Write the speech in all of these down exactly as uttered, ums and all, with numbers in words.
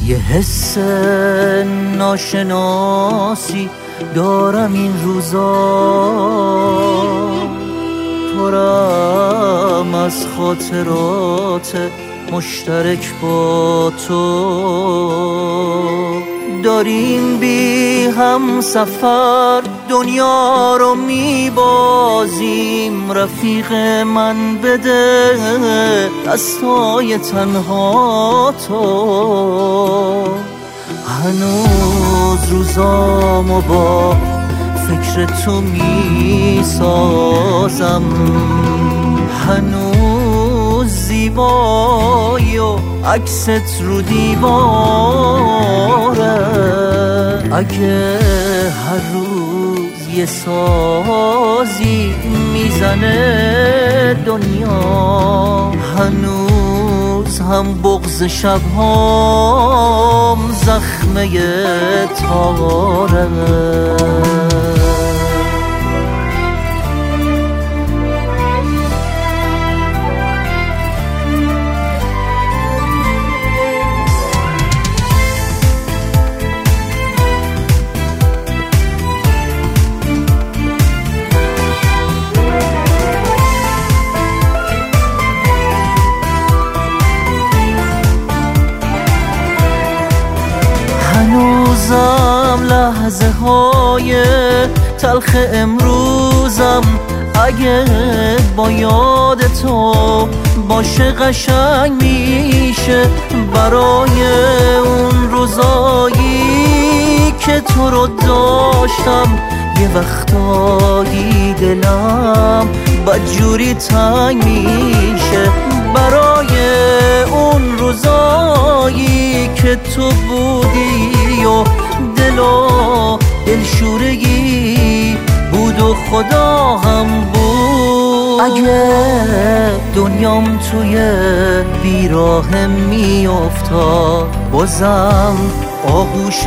یه حس ناشناسی دارم این روزا، پرم از خاطرات مشترک با تو. داریم بی هم سفر دنیا رو میبازیم، رفیق من بده دستای تنها تو. هنوز روزامو با فکر تو میسازم، هنوز زیبایی و عکست رو دیواره. اگه هر روز یه سازی میزنه دنیا، هنوز هم بغض شبهام زخمه تاره. هنوزم لحظه های تلخ امروزم اگه با یاد تو باشه قشنگ میشه. برای اون روزایی که تو رو داشتم یه وقتایی دلم بدجوری تنگ میشه. برای اون روزایی که تو بودی و دل و دلشورگی بود و خدا هم بود. اگه دنیام توی بیراه میافتاد بازم آغوش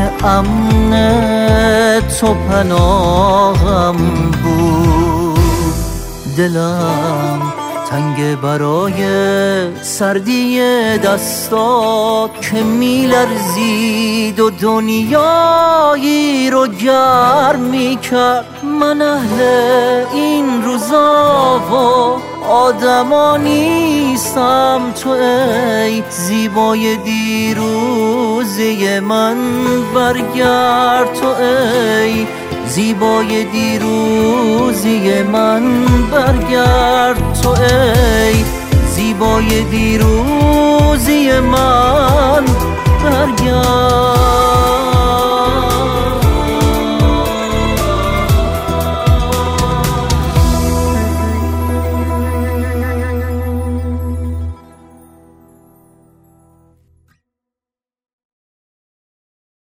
امن تو پناهم بود. دلم تنگ برای سردی دستات که میلرزید و دنیایی رو گرم میکرد. من اهل این روزا و آدما نیستم، تو ای زیبای دیروزی من برگرد. تو ای زیبای دیروزی من برگرد. تو ای زیبای دیروزی من برگرد.